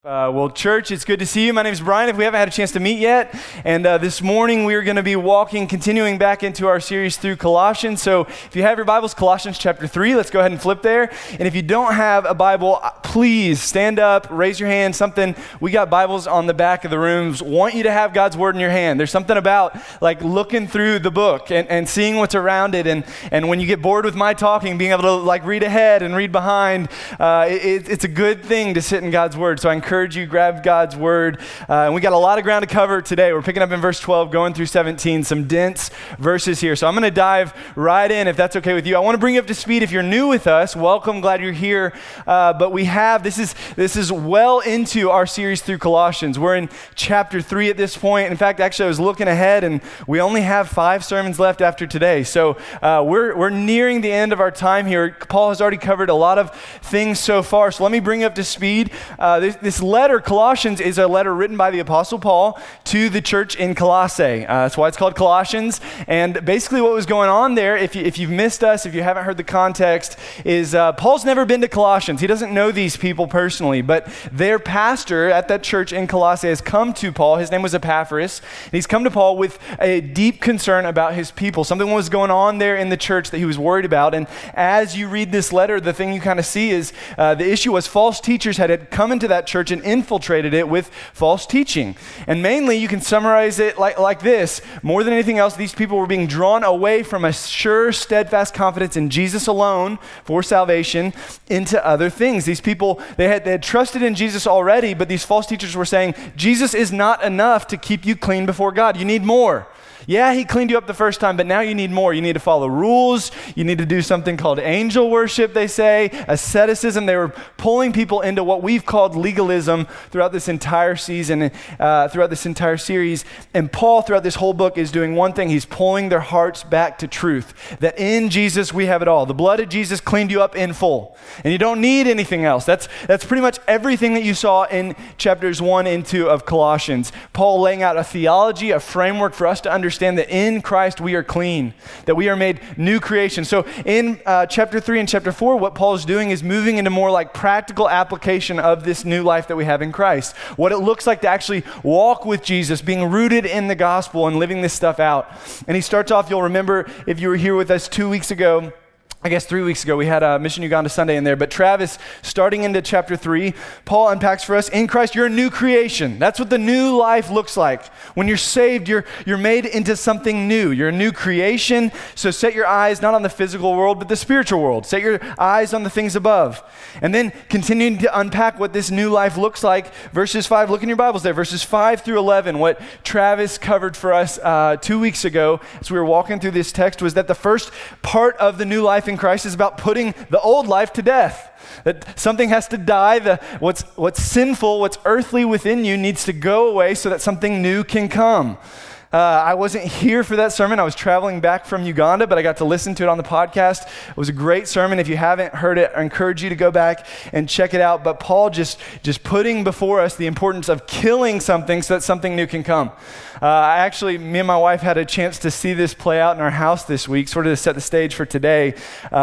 Well, church, it's good to see you. My name is Brian, if we haven't had a chance to meet yet. And this morning, we are going to be continuing back into our series through Colossians. So if you have your Bibles, Colossians chapter 3, let's go ahead and flip there. And if you don't have a Bible, please stand up, raise your hand, something. We got Bibles on the back of the rooms. Want you to have God's Word in your hand. There's something about like looking through the book and seeing what's around it. And when you get bored with my talking, being able to like read ahead and read behind, it's a good thing to sit in God's Word. So I encourage you, grab God's Word. And we got a lot of ground to cover today. We're picking up in verse 12, going through 17, some dense verses here. So I'm going to dive right in, if that's okay with you. I want to bring you up to speed. If you're new with us, welcome, glad you're here. But we have, this is well into our series through Colossians. We're in chapter 3 at this point. In fact, actually, I was looking ahead, and we only have 5 sermons left after today. So we're nearing the end of our time here. Paul has already covered a lot of things so far. So let me bring you up to speed. This letter, Colossians, is a letter written by the Apostle Paul to the church in Colossae. That's why it's called Colossians. And basically what was going on there, if you've missed us, if you haven't heard the context, is Paul's never been to Colossians. He doesn't know these people personally, but their pastor at that church in Colossae has come to Paul. His name was Epaphras. And he's come to Paul with a deep concern about his people. Something was going on there in the church that he was worried about. And as you read this letter, the thing you kind of see is the issue was false teachers had come into that church and infiltrated it with false teaching. And mainly, you can summarize it like this. More than anything else, these people were being drawn away from a sure, steadfast confidence in Jesus alone for salvation into other things. These people, they had trusted in Jesus already, but these false teachers were saying, Jesus is not enough to keep you clean before God. You need more. Yeah, he cleaned you up the first time, but now you need more. You need to follow rules. You need to do something called angel worship, they say, asceticism. They were pulling people into what we've called legalism throughout this entire season, throughout this entire series. And Paul, throughout this whole book, is doing one thing. He's pulling their hearts back to truth, that in Jesus we have it all. The blood of Jesus cleaned you up in full, and you don't need anything else. That's pretty much everything that you saw in chapters 1 and 2 of Colossians. Paul laying out a theology, a framework for us to understand that in Christ we are clean, that we are made new creation. So in chapter 3 and chapter 4, what Paul is doing is moving into more like practical application of this new life that we have in Christ. What it looks like to actually walk with Jesus, being rooted in the gospel and living this stuff out. And he starts off, you'll remember if you were here with us 2 weeks ago, I guess 3 weeks ago, we had a Mission Uganda Sunday in there, but Travis, starting into chapter 3, Paul unpacks for us, in Christ, you're a new creation. That's what the new life looks like. When you're saved, you're made into something new. You're a new creation, so set your eyes not on the physical world, but the spiritual world. Set your eyes on the things above. And then continuing to unpack what this new life looks like, verses 5, look in your Bibles there, verses 5 through 11, what Travis covered for us 2 weeks ago as we were walking through this text was that the first part of the new life in Christ is about putting the old life to death. That something has to die. What's sinful, what's earthly within you needs to go away so that something new can come. I wasn't here for that sermon. I was traveling back from Uganda, but I got to listen to it on the podcast. It was a great sermon. If you haven't heard it, I encourage you to go back and check it out. But Paul just putting before us the importance of killing something so that something new can come. Me and my wife had a chance to see this play out in our house this week, sort of to set the stage for today.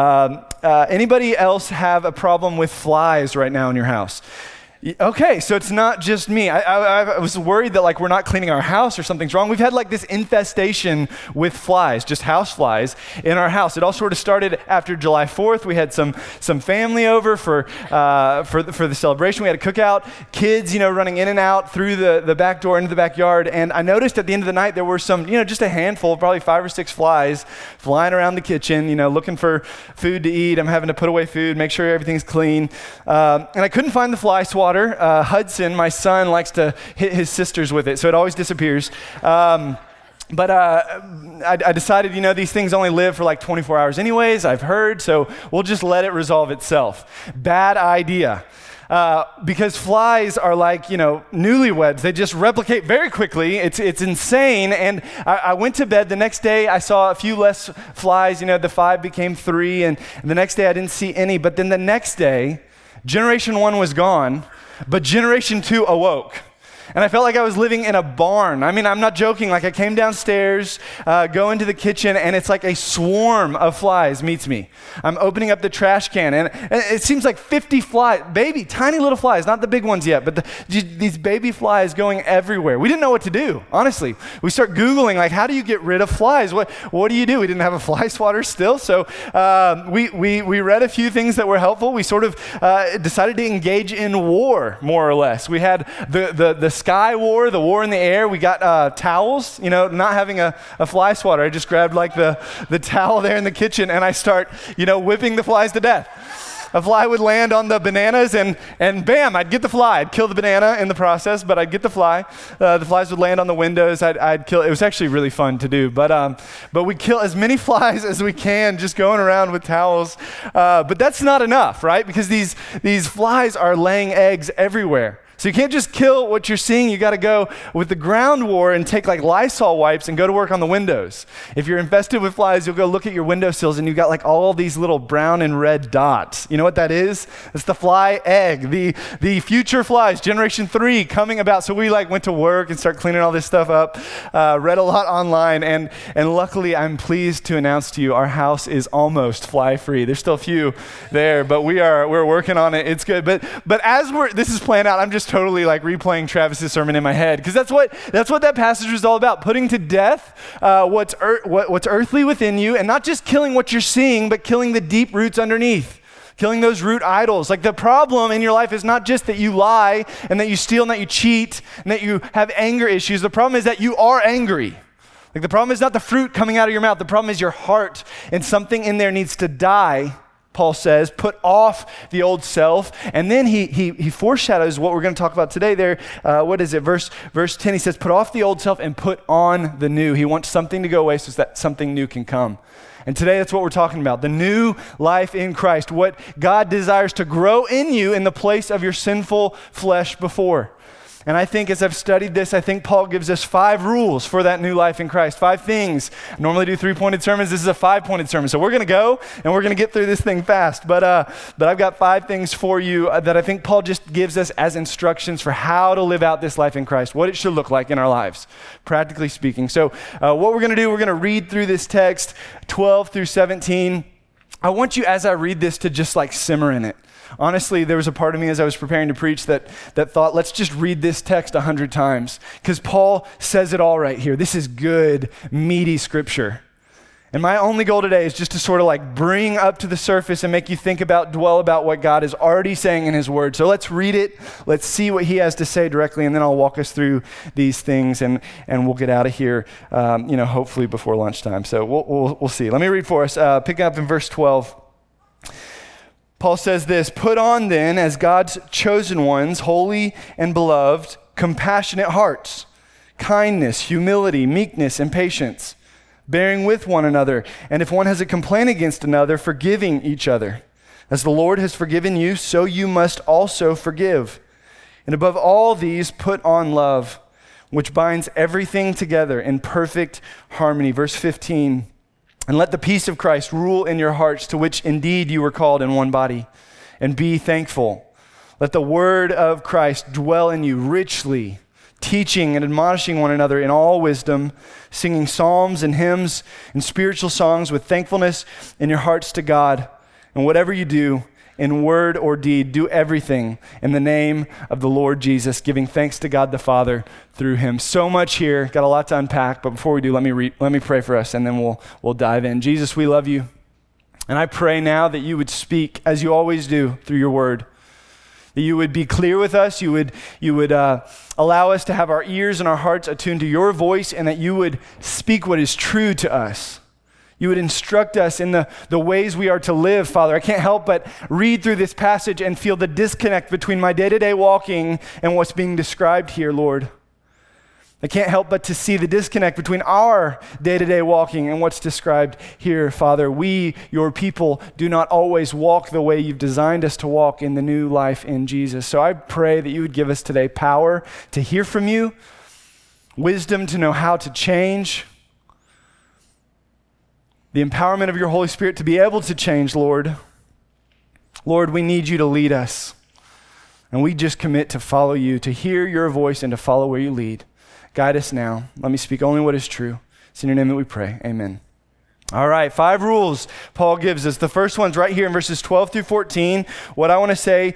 Anybody else have a problem with flies right now in your house? Okay, so it's not just me. I was worried that like we're not cleaning our house or something's wrong. We've had like this infestation with flies, just house flies in our house. It all sort of started after July 4th. We had some family over for the celebration. We had a cookout, kids, running in and out through the back door into the backyard. And I noticed at the end of the night there were some, just a handful, probably 5 or 6 flies flying around the kitchen, looking for food to eat. I'm having to put away food, make sure everything's clean. And I couldn't find the fly swatter. Hudson, my son, likes to hit his sisters with it, so it always disappears. But I decided, these things only live for like 24 hours anyways, I've heard, so we'll just let it resolve itself. Bad idea. Because flies are like, newlyweds. They just replicate very quickly. It's insane. And I went to bed. The next day, I saw a few less flies. The 5 became 3. And the next day, I didn't see any. But then the next day, generation 1 was gone, but generation 2 awoke. And I felt like I was living in a barn. I mean, I'm not joking. Like I came downstairs, go into the kitchen, and it's like a swarm of flies meets me. I'm opening up the trash can, and it seems like 50 flies, baby, tiny little flies, not the big ones yet, but these baby flies going everywhere. We didn't know what to do, honestly. We start Googling, like, how do you get rid of flies? What do you do? We didn't have a fly swatter still, so we read a few things that were helpful. We sort of decided to engage in war, more or less. We had the sky war, the war in the air. We got towels, not having a fly swatter. I just grabbed like the towel there in the kitchen and I start, whipping the flies to death. A fly would land on the bananas and bam, I'd get the fly. I'd kill the banana in the process, but I'd get the fly. The flies would land on the windows. I'd kill. It was actually really fun to do, but we kill as many flies as we can just going around with towels. But that's not enough, right? Because these flies are laying eggs everywhere. So you can't just kill what you're seeing. You got to go with the ground war and take like Lysol wipes and go to work on the windows. If you're infested with flies, you'll go look at your windowsills and you got like all these little brown and red dots. You know what that is? It's the fly egg, the future flies, generation 3 coming about. So we like went to work and start cleaning all this stuff up, read a lot online, and luckily I'm pleased to announce to you our house is almost fly free. There's still a few there, but we're working on it. It's good. But as this is playing out, I'm just totally like replaying Travis's sermon in my head, because that's what that passage was all about, putting to death what's earthly within you, and not just killing what you're seeing, but killing the deep roots underneath, killing those root idols. Like the problem in your life is not just that you lie and that you steal and that you cheat and that you have anger issues. The problem is that you are angry. Like the problem is not the fruit coming out of your mouth. The problem is your heart, and something in there needs to die. Paul says, put off the old self. And then he foreshadows what we're going to talk about today there. What is it? Verse 10, he says, put off the old self and put on the new. He wants something to go away so that something new can come. And today that's what we're talking about, the new life in Christ, what God desires to grow in you in the place of your sinful flesh before. And I think as I've studied this, I think Paul gives us 5 rules for that new life in Christ, 5 things. I normally do 3-pointed sermons. This is a 5-pointed sermon. So we're going to go and we're going to get through this thing fast. But I've got 5 things for you that I think Paul just gives us as instructions for how to live out this life in Christ, what it should look like in our lives, practically speaking. So what we're going to do, we're going to read through this text, 12 through 17. I want you, as I read this, to just like simmer in it. Honestly, there was a part of me as I was preparing to preach that thought, let's just read this text 100 times, because Paul says it all right here. This is good, meaty scripture. And my only goal today is just to sort of like bring up to the surface and make you dwell about what God is already saying in his word. So let's read it. Let's see what he has to say directly, and then I'll walk us through these things, and we'll get out of here, hopefully before lunchtime. So we'll see. Let me read for us, picking up in verse 12. Paul says this, put on then as God's chosen ones, holy and beloved, compassionate hearts, kindness, humility, meekness, and patience, bearing with one another, and if one has a complaint against another, forgiving each other. As the Lord has forgiven you, so you must also forgive. And above all these, put on love, which binds everything together in perfect harmony. Verse 15. And let the peace of Christ rule in your hearts, to which indeed you were called in one body, and be thankful. Let the word of Christ dwell in you richly, teaching and admonishing one another in all wisdom, singing psalms and hymns and spiritual songs with thankfulness in your hearts to God. And whatever you do, in word or deed, do everything in the name of the Lord Jesus, giving thanks to God the Father through him. So much here, got a lot to unpack, but before we do, let me pray for us, and then we'll dive in. Jesus, we love you, and I pray now that you would speak, as you always do, through your word, that you would be clear with us, you would allow us to have our ears and our hearts attuned to your voice, and that you would speak what is true to us. You would instruct us in the ways we are to live, Father. I can't help but read through this passage and feel the disconnect between my day-to-day walking and what's being described here, Lord. I can't help but to see the disconnect between our day-to-day walking and what's described here, Father. We, your people, do not always walk the way you've designed us to walk in the new life in Jesus. So I pray that you would give us today power to hear from you, wisdom to know how to change, the empowerment of your Holy Spirit to be able to change, Lord. Lord, we need you to lead us. And we just commit to follow you, to hear your voice and to follow where you lead. Guide us now. Let me speak only what is true. It's in your name that we pray. Amen. All right, 5 rules Paul gives us. The first one's right here in verses 12 through 14. What I want to say,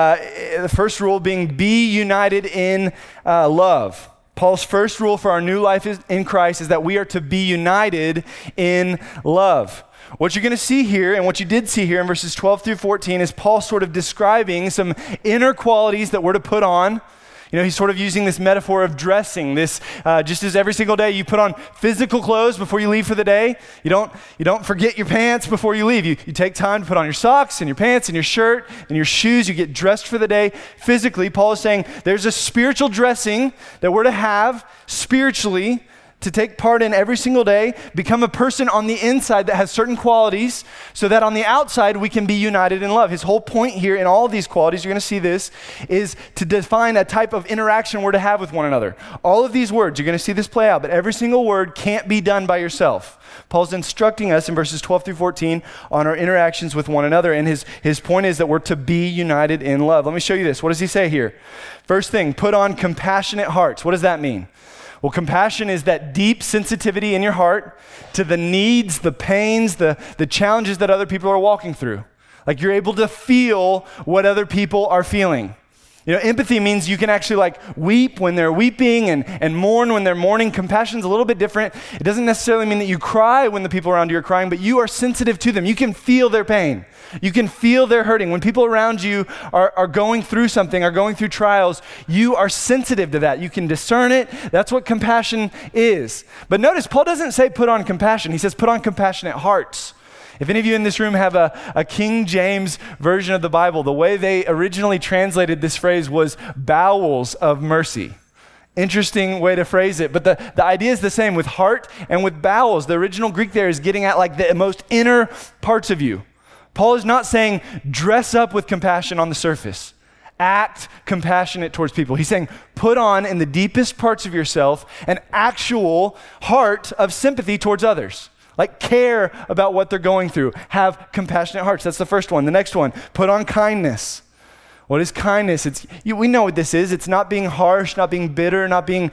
the first rule being be united in love. Paul's first rule for our new life in Christ is that we are to be united in love. What you're going to see here, and what you did see here in verses 12 through 14, is Paul sort of describing some inner qualities that we're to put on. You know, he's sort of using this metaphor of dressing. This, just as every single day you put on physical clothes before you leave for the day. You don't forget your pants before you leave. You take time to put on your socks and your pants and your shirt and your shoes. You get dressed for the day physically. Paul is saying there's a spiritual dressing that we're to have spiritually to take part in every single day, become a person on the inside that has certain qualities so that on the outside we can be united in love. His whole point here in all of these qualities, you're going to see this, is to define a type of interaction we're to have with one another. All of these words, you're going to see this play out, but every single word can't be done by yourself. Paul's instructing us in verses 12 through 14 on our interactions with one another, and his point is that we're to be united in love. Let me show you this. What does he say here? First thing, put on compassionate hearts. What does that mean? Well, compassion is that deep sensitivity in your heart to the needs, the pains, the challenges that other people are walking through. Like you're able to feel what other people are feeling. You know, empathy means you can actually like weep when they're weeping and mourn when they're mourning. Compassion's a little bit different. It doesn't necessarily mean that you cry when the people around you are crying, but you are sensitive to them. You can feel their pain. You can feel their hurting. When people around you are going through something, are going through trials, you are sensitive to that. You can discern it. That's what compassion is. But notice, Paul doesn't say put on compassion. He says put on compassionate hearts. If any of you in this room have a King James version of the Bible, the way they originally translated this phrase was bowels of mercy. Interesting way to phrase it, but the idea is the same with heart and with bowels. The original Greek there is getting at like the most inner parts of you. Paul is not saying dress up with compassion on the surface. Act compassionate towards people. He's saying put on in the deepest parts of yourself an actual heart of sympathy towards others. Like care about what they're going through. Have compassionate hearts. That's the first one. The next one, put on kindness. What is kindness? We know what this is. It's not being harsh, not being bitter, not being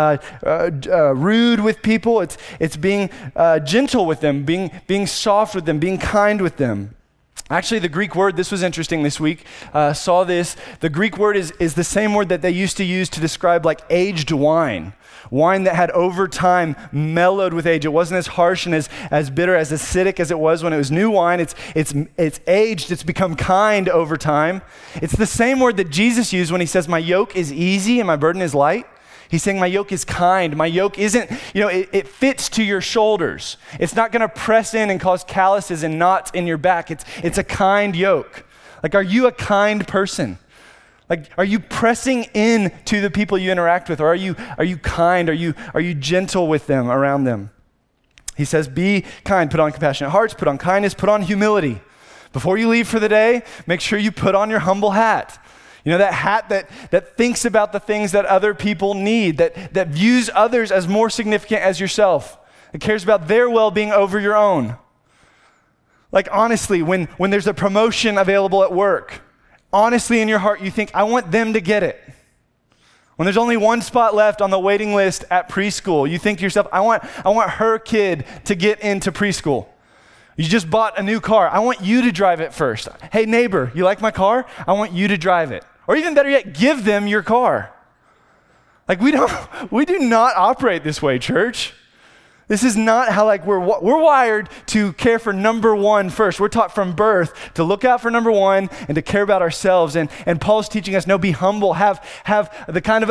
rude with people. It's being gentle with them, being soft with them, being kind with them. Actually, the Greek word, this was interesting this week, saw this. The Greek word is the same word that they used to use to describe like aged wine. Wine that had over time mellowed with age. It wasn't as harsh and as bitter, as acidic as it was when it was new wine. It's aged, it's become kind over time. It's the same word that Jesus used when he says, my yoke is easy and my burden is light. He's saying my yoke is kind. My yoke isn't, it fits to your shoulders. It's not going to press in and cause calluses and knots in your back. It's a kind yoke. Like, are you a kind person? Like, are you pressing in to the people you interact with? Or are you kind? Are you gentle with them, around them? He says, be kind, put on compassionate hearts, put on kindness, put on humility. Before you leave for the day, make sure you put on your humble hat. You know, that hat that thinks about the things that other people need, that views others as more significant as yourself, that cares about their well-being over your own. Like, honestly, when there's a promotion available at work, honestly in your heart you think, I want them to get it. When there's only one spot left on the waiting list at preschool, you think to yourself, I want her kid to get into preschool. You just bought a new car. I want you to drive it first. Hey neighbor, you like my car? I want you to drive it. Or even better yet, give them your car. Like, we do not operate this way, church. This is not how we're wired to care for number one first. We're taught from birth to look out for number one and to care about ourselves. And Paul's teaching us, no, be humble. Have the kind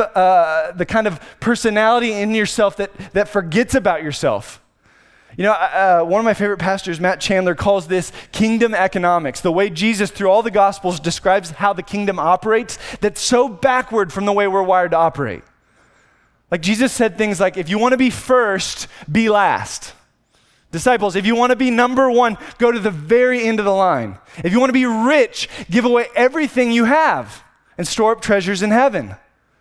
of personality in yourself that forgets about yourself. You know, one of my favorite pastors, Matt Chandler, calls this kingdom economics. The way Jesus, through all the Gospels, describes how the kingdom operates, that's so backward from the way we're wired to operate. Like, Jesus said things like, if you want to be first, be last. Disciples, if you want to be number one, go to the very end of the line. If you want to be rich, give away everything you have and store up treasures in heaven.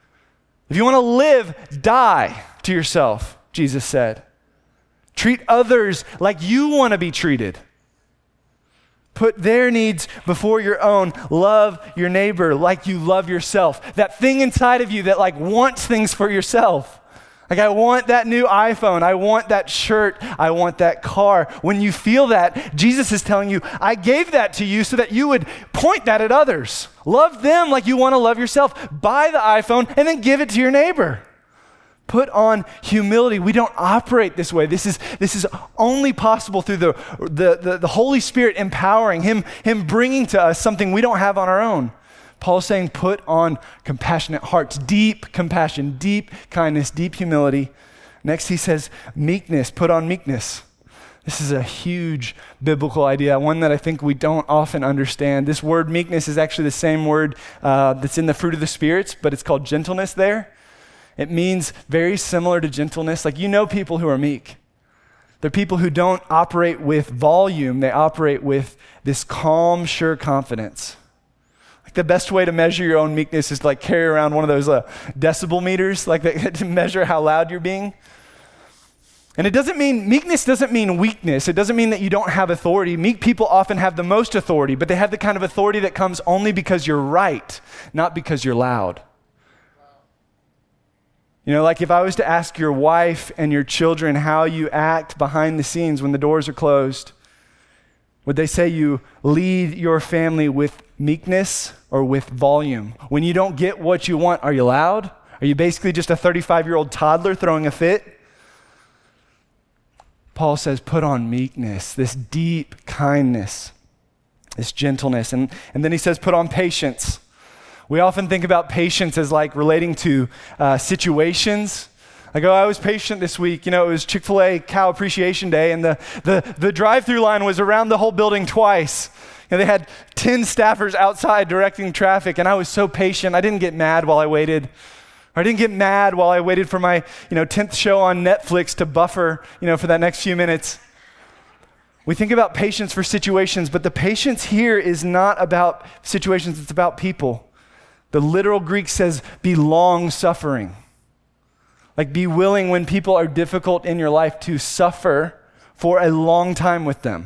If you want to live, die to yourself, Jesus said. Treat others like you want to be treated. Put their needs before your own. Love your neighbor like you love yourself. That thing inside of you that like wants things for yourself. Like, I want that new iPhone. I want that shirt. I want that car. When you feel that, Jesus is telling you, I gave that to you so that you would point that at others. Love them like you want to love yourself. Buy the iPhone and then give it to your neighbor. Put on humility. We don't operate this way. This is only possible through the Holy Spirit empowering, Him bringing to us something we don't have on our own. Paul's saying put on compassionate hearts, deep compassion, deep kindness, deep humility. Next he says meekness, put on meekness. This is a huge biblical idea, one that I think we don't often understand. This word meekness is actually the same word that's in the fruit of the spirits, but it's called gentleness there. It means very similar to gentleness. Like, you know people who are meek. They're people who don't operate with volume. They operate with this calm, sure confidence. Like, the best way to measure your own meekness is to like carry around one of those decibel meters, like to measure how loud you're being. And meekness doesn't mean weakness. It doesn't mean that you don't have authority. Meek people often have the most authority, but they have the kind of authority that comes only because you're right, not because you're loud. You know, like if I was to ask your wife and your children how you act behind the scenes when the doors are closed, would they say you lead your family with meekness or with volume? When you don't get what you want, are you loud? Are you basically just a 35-year-old toddler throwing a fit? Paul says, put on meekness, this deep kindness, this gentleness. And then he says, put on patience. We often think about patience as like relating to situations. Like, oh, I was patient this week. You know, it was Chick-fil-A Cow Appreciation Day, and the drive-through line was around the whole building twice. You know, they had 10 staffers outside directing traffic, and I was so patient. I didn't get mad while I waited. Or I didn't get mad while I waited for my 10th show on Netflix to buffer, for that next few minutes. We think about patience for situations, but the patience here is not about situations, it's about people. The literal Greek says, be long-suffering. Like, be willing when people are difficult in your life to suffer for a long time with them.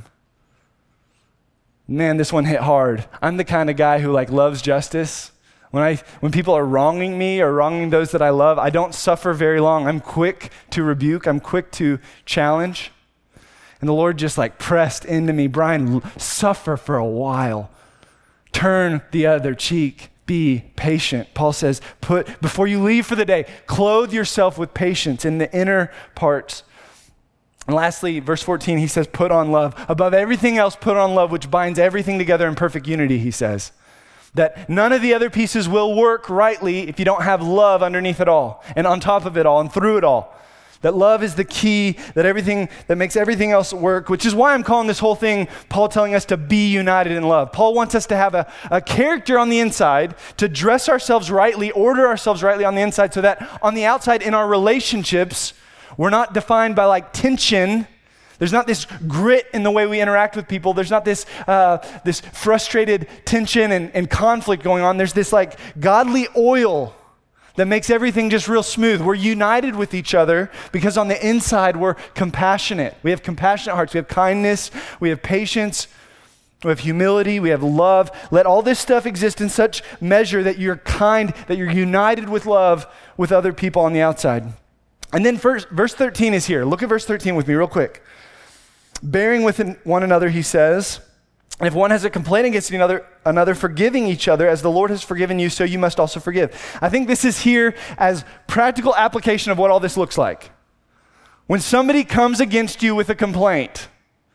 Man, this one hit hard. I'm the kind of guy who loves justice. When people are wronging me or wronging those that I love, I don't suffer very long. I'm quick to rebuke. I'm quick to challenge. And the Lord just pressed into me, Brian, suffer for a while. Turn the other cheek. Be patient. Paul says, before you leave for the day, clothe yourself with patience in the inner parts. And lastly, verse 14, he says, put on love. Above everything else, put on love, which binds everything together in perfect unity, he says. That none of the other pieces will work rightly if you don't have love underneath it all, and on top of it all, and through it all. That love is the key, that makes everything else work, which is why I'm calling this whole thing, Paul telling us to be united in love. Paul wants us to have a character on the inside, to dress ourselves rightly, order ourselves rightly on the inside, so that on the outside in our relationships, we're not defined by tension. There's not this grit in the way we interact with people. There's not this frustrated tension and conflict going on. There's this godly oil that makes everything just real smooth. We're united with each other because on the inside we're compassionate. We have compassionate hearts. We have kindness. We have patience. We have humility. We have love. Let all this stuff exist in such measure that you're kind, that you're united with love with other people on the outside. And then verse 13 is here. Look at verse 13 with me real quick. Bearing with one another, he says, and if one has a complaint against another, forgiving each other, as the Lord has forgiven you, so you must also forgive. I think this is here as practical application of what all this looks like. When somebody comes against you with a complaint,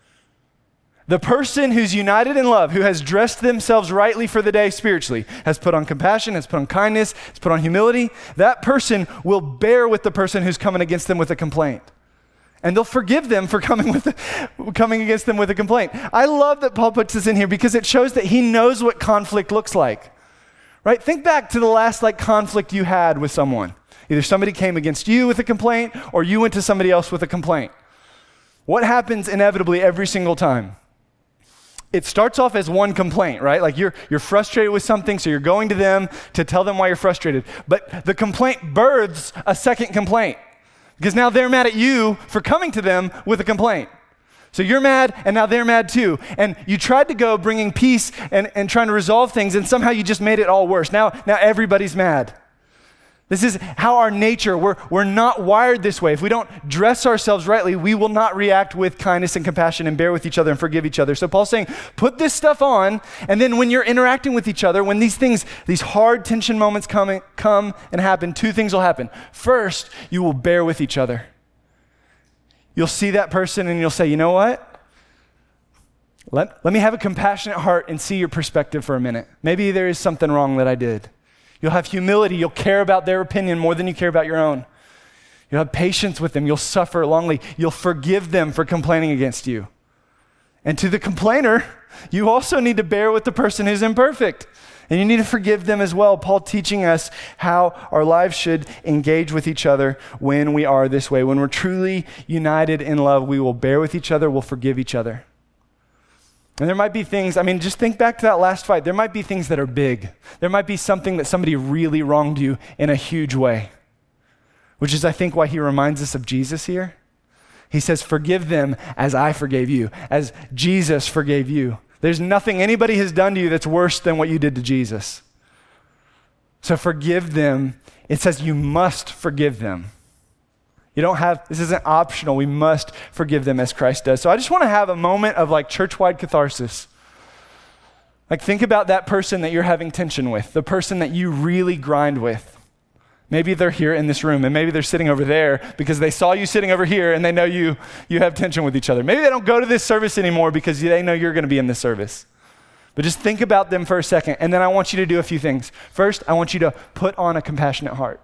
the person who's united in love, who has dressed themselves rightly for the day spiritually, has put on compassion, has put on kindness, has put on humility, that person will bear with the person who's coming against them with a complaint. And they'll forgive them for coming against them with a complaint. I love that Paul puts this in here because it shows that he knows what conflict looks like, right? Think back to the last conflict you had with someone. Either somebody came against you with a complaint or you went to somebody else with a complaint. What happens inevitably every single time? It starts off as one complaint, right? You're frustrated with something, so you're going to them to tell them why you're frustrated. But the complaint births a second complaint. Because now they're mad at you for coming to them with a complaint. So you're mad, and now they're mad too. And you tried to go bringing peace and trying to resolve things, and somehow you just made it all worse. Now everybody's mad. This is how our nature, we're not wired this way. If we don't dress ourselves rightly, we will not react with kindness and compassion and bear with each other and forgive each other. So Paul's saying, put this stuff on, and then when you're interacting with each other, when these hard tension moments come and happen, two things will happen. First, you will bear with each other. You'll see that person and you'll say, you know what? Let me have a compassionate heart and see your perspective for a minute. Maybe there is something wrong that I did. You'll have humility. You'll care about their opinion more than you care about your own. You'll have patience with them. You'll suffer longly. You'll forgive them for complaining against you. And to the complainer, you also need to bear with the person who's imperfect. And you need to forgive them as well. Paul teaching us how our lives should engage with each other when we are this way. When we're truly united in love, we will bear with each other, we'll forgive each other. And there might be things, just think back to that last fight. There might be things that are big. There might be something that somebody really wronged you in a huge way, which is, I think, why he reminds us of Jesus here. He says, forgive them as I forgave you, as Jesus forgave you. There's nothing anybody has done to you that's worse than what you did to Jesus. So forgive them. It says you must forgive them. This isn't optional. We must forgive them as Christ does. So I just want to have a moment of church-wide catharsis. Think about that person that you're having tension with, the person that you really grind with. Maybe they're here in this room, and maybe they're sitting over there because they saw you sitting over here and they know you have tension with each other. Maybe they don't go to this service anymore because they know you're going to be in this service. But just think about them for a second, and then I want you to do a few things. First, I want you to put on a compassionate heart.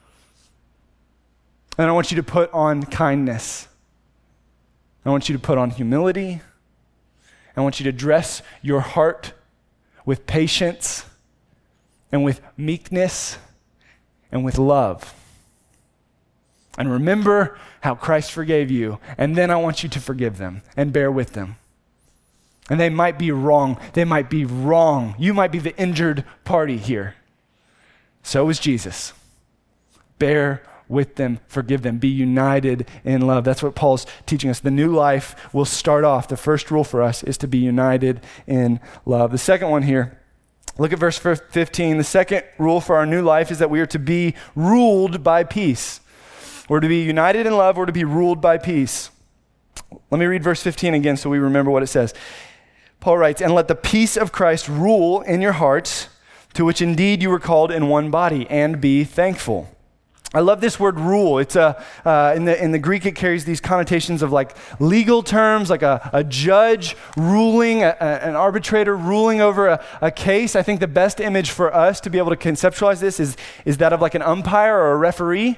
And I want you to put on kindness. I want you to put on humility. I want you to dress your heart with patience and with meekness and with love. And remember how Christ forgave you. And then I want you to forgive them and bear with them. And they might be wrong. They might be wrong. You might be the injured party here. So is Jesus. Bear with them, forgive them, be united in love. That's what Paul's teaching us. The new life will start off. The first rule for us is to be united in love. The second one here, look at verse 15. The second rule for our new life is that we are to be ruled by peace. We're to be united in love. We're to be ruled by peace. Let me read verse 15 again so we remember what it says. Paul writes, and let the peace of Christ rule in your hearts, to which indeed you were called in one body, and be thankful. I love this word rule. It's in the Greek, it carries these connotations of legal terms, like a judge ruling, an arbitrator ruling over a case. I think the best image for us to be able to conceptualize this is that of an umpire or a referee.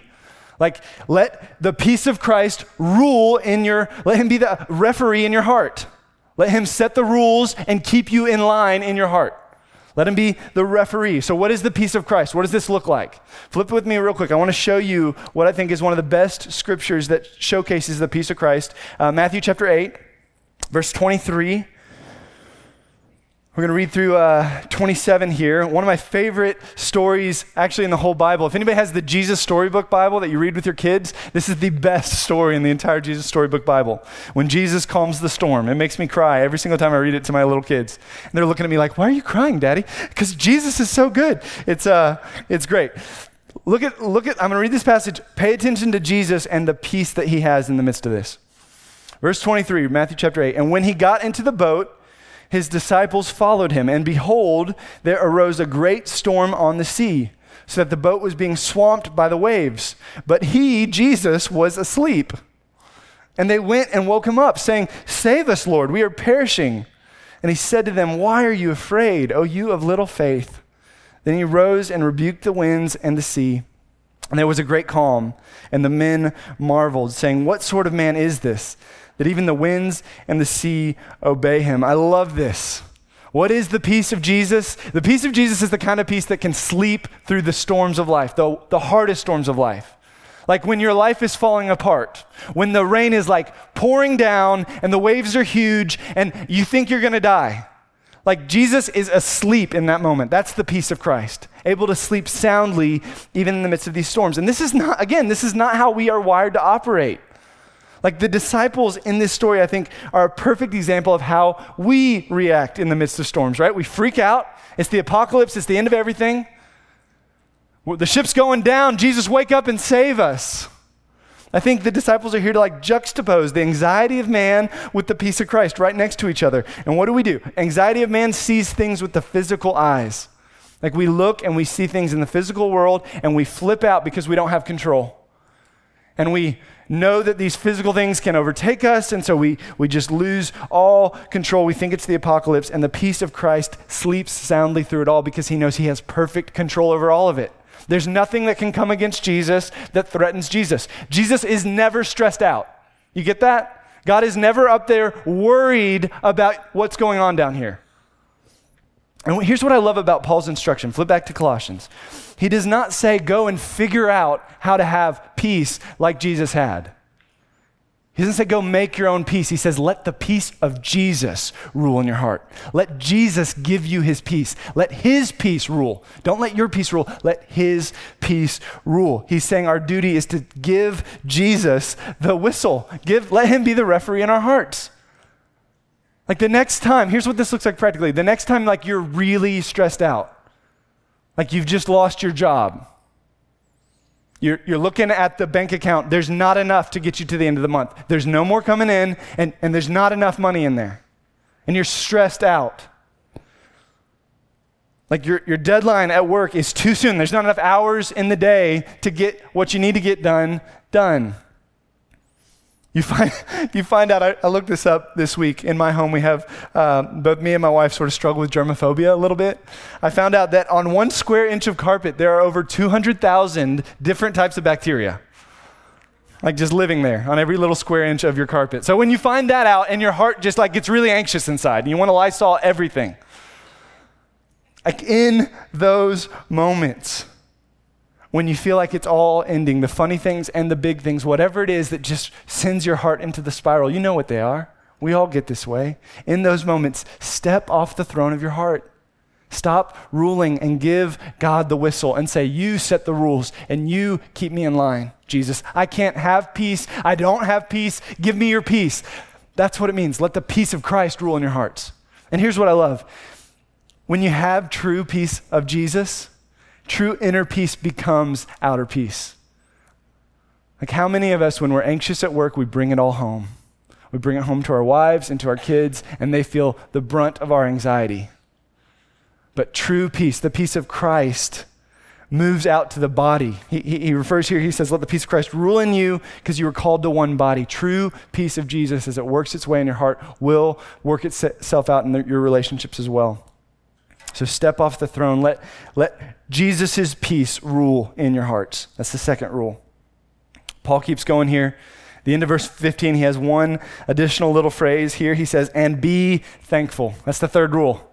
Let the peace of Christ rule let him be the referee in your heart. Let him set the rules and keep you in line in your heart. Let him be the referee. So what is the peace of Christ? What does this look like? Flip with me real quick. I want to show you what I think is one of the best scriptures that showcases the peace of Christ. Matthew chapter 8, verse 23. We're going to read through 27 here. One of my favorite stories actually in the whole Bible. If anybody has the Jesus Storybook Bible that you read with your kids, this is the best story in the entire Jesus Storybook Bible. When Jesus calms the storm. It makes me cry every single time I read it to my little kids. And they're looking at me like, why are you crying, Daddy? Because Jesus is so good. It's great. Look at, I'm going to read this passage. Pay attention to Jesus and the peace that he has in the midst of this. Verse 23, Matthew chapter 8. And when he got into the boat, his disciples followed him, and behold, there arose a great storm on the sea, so that the boat was being swamped by the waves. But he, Jesus, was asleep. And they went and woke him up, saying, Save us, Lord, we are perishing. And he said to them, Why are you afraid, O you of little faith? Then he rose and rebuked the winds and the sea. And there was a great calm, and the men marveled, saying, What sort of man is this, that even the winds and the sea obey him? I love this. What is the peace of Jesus? The peace of Jesus is the kind of peace that can sleep through the storms of life, the hardest storms of life. Like when your life is falling apart, when the rain is pouring down and the waves are huge and you think you're going to die. Jesus is asleep in that moment. That's the peace of Christ, able to sleep soundly even in the midst of these storms. And this is not how we are wired to operate. Like the disciples in this story, I think, are a perfect example of how we react in the midst of storms, right? We freak out. It's the apocalypse. It's the end of everything. The ship's going down. Jesus, wake up and save us. I think the disciples are here to like juxtapose the anxiety of man with the peace of Christ right next to each other. And what do? Anxiety of man sees things with the physical eyes. Like we look and we see things in the physical world and we flip out because we don't have control. And we know that these physical things can overtake us, and so we just lose all control. We think it's the apocalypse, and the peace of Christ sleeps soundly through it all because he knows he has perfect control over all of it. There's nothing that can come against Jesus that threatens Jesus. Jesus is never stressed out. You get that? God is never up there worried about what's going on down here. And here's what I love about Paul's instruction. Flip back to Colossians. He does not say, go and figure out how to have peace like Jesus had. He doesn't say, go make your own peace. He says, let the peace of Jesus rule in your heart. Let Jesus give you his peace. Let his peace rule. Don't let your peace rule. Let his peace rule. He's saying our duty is to give Jesus the whistle. Let him be the referee in our hearts. Like the next time, here's what this looks like practically. The next time like you're really stressed out, like you've just lost your job. You're looking at the bank account. There's not enough to get you to the end of the month. There's no more coming in, and there's not enough money in there. And you're stressed out. Like your deadline at work is too soon. There's not enough hours in the day to get what you need to get done. You find out, I looked this up this week. In my home, we have, both me and my wife sort of struggle with germophobia a little bit. I found out that on 1 square inch of carpet, there are over 200,000 different types of bacteria. Like just living there on every little square inch of your carpet. So when you find that out and your heart just like gets really anxious inside and you want to Lysol everything. Like in those moments, when you feel like it's all ending, the funny things and the big things, whatever it is that just sends your heart into the spiral, you know what they are. We all get this way. In those moments, step off the throne of your heart. Stop ruling and give God the whistle and say, you set the rules and you keep me in line, Jesus. I can't have peace. I don't have peace. Give me your peace. That's what it means. Let the peace of Christ rule in your hearts. And here's what I love. When you have true peace of Jesus, true inner peace becomes outer peace. Like how many of us, when we're anxious at work, we bring it all home. We bring it home to our wives and to our kids, and they feel the brunt of our anxiety. But true peace, the peace of Christ, moves out to the body. He refers here, he says, let the peace of Christ rule in you because you were called to one body. True peace of Jesus, as it works its way in your heart, will work itself out in your relationships as well. So step off the throne. Let Jesus' peace rule in your hearts. That's the second rule. Paul keeps going here. The end of verse 15, he has one additional little phrase here. He says, and be thankful. That's the third rule.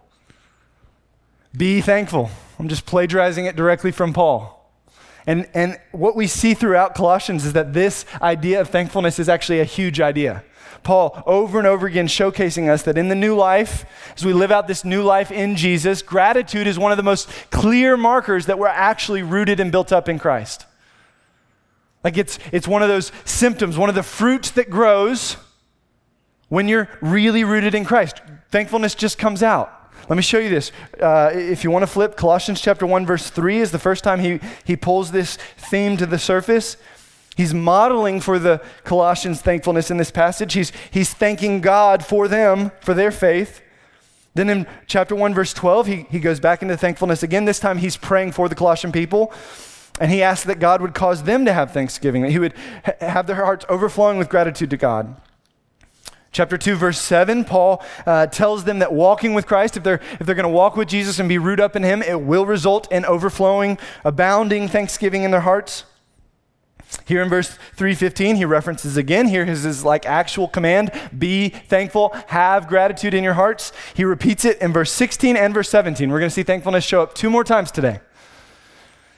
Be thankful. I'm just plagiarizing it directly from Paul. And what we see throughout Colossians is that this idea of thankfulness is actually a huge idea. Paul, over and over again, showcasing us that in the new life, as we live out this new life in Jesus, gratitude is one of the most clear markers that we're actually rooted and built up in Christ. Like it's one of those symptoms, one of the fruits that grows when you're really rooted in Christ. Thankfulness just comes out. Let me show you this. If you want to flip, Colossians chapter 1, verse 3 is the first time he pulls this theme to the surface. He's modeling for the Colossians thankfulness in this passage. He's thanking God for them, for their faith. Then in chapter 1, verse 12, he goes back into thankfulness again. This time he's praying for the Colossian people. And he asks that God would cause them to have thanksgiving, that he would have their hearts overflowing with gratitude to God. Chapter 2, verse 7, Paul tells them that walking with Christ, if they're going to walk with Jesus and be rooted up in him, it will result in overflowing, abounding thanksgiving in their hearts. Here in verse 3:15, he references again. Here is his like actual command, be thankful, have gratitude in your hearts. He repeats it in verse 16 and verse 17. We're going to see thankfulness show up 2 more times today.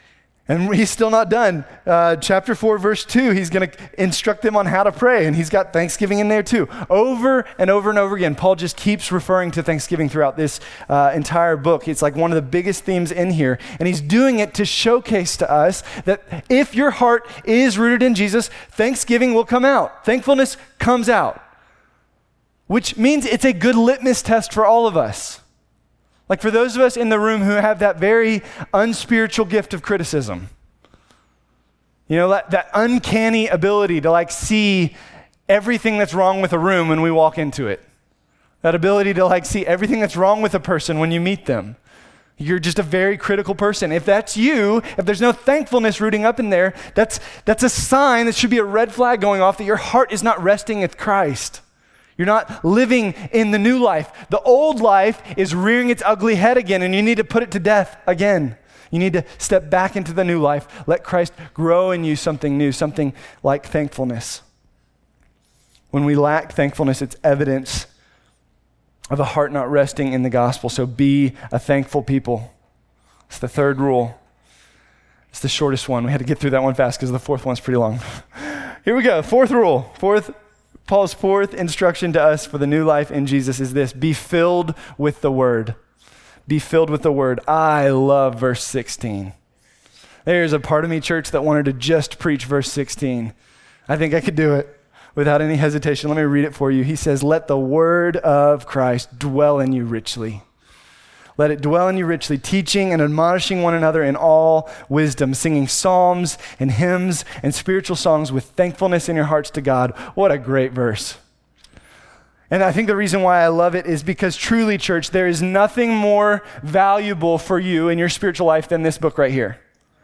And he's still not done. Chapter 4, verse 2, he's going to instruct them on how to pray. And he's got Thanksgiving in there too. Over and over and over again, Paul just keeps referring to Thanksgiving throughout this entire book. It's like one of the biggest themes in here. And he's doing it to showcase to us that if your heart is rooted in Jesus, Thanksgiving will come out. Thankfulness comes out, which means it's a good litmus test for all of us. Like for those of us in the room who have that very unspiritual gift of criticism, you know, that uncanny ability to like see everything that's wrong with a room when we walk into it. That ability to like see everything that's wrong with a person when you meet them. You're just a very critical person. If that's you, if there's no thankfulness rooting up in there, that's a sign that should be a red flag going off that your heart is not resting with Christ. You're not living in the new life. The old life is rearing its ugly head again, and you need to put it to death again. You need to step back into the new life. Let Christ grow in you something new, something like thankfulness. When we lack thankfulness, it's evidence of a heart not resting in the gospel. So be a thankful people. It's the third rule. It's the shortest one. We had to get through that one fast because the fourth one's pretty long. Here we go. Fourth rule. Paul's fourth instruction to us for the new life in Jesus is this: be filled with the word. Be filled with the word. I love verse 16. There's a part of me, church, that wanted to just preach verse 16. I think I could do it without any hesitation. Let me read it for you. He says, let the word of Christ dwell in you richly. Let it dwell in you richly, teaching and admonishing one another in all wisdom, singing psalms and hymns and spiritual songs with thankfulness in your hearts to God. What a great verse. And I think the reason why I love it is because truly, church, there is nothing more valuable for you in your spiritual life than this book right here.